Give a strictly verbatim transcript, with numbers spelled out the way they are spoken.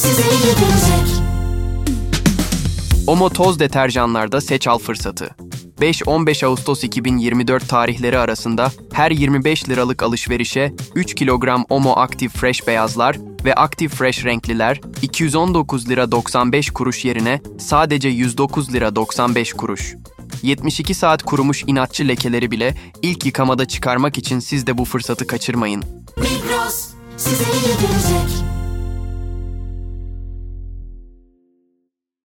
size iyi gelecek. Omo toz deterjanlarda seç al fırsatı. beş on beş Ağustos iki bin yirmi dört tarihleri arasında her yirmi beş liralık alışverişe üç kilogram Omo Active Fresh beyazlar ve Active Fresh renkliler iki yüz on dokuz lira doksan beş kuruş yerine sadece yüz dokuz lira doksan beş kuruş. yetmiş iki saat kurumuş inatçı lekeleri bile ilk yıkamada çıkarmak için siz de bu fırsatı kaçırmayın. Migros size iyi gelecek.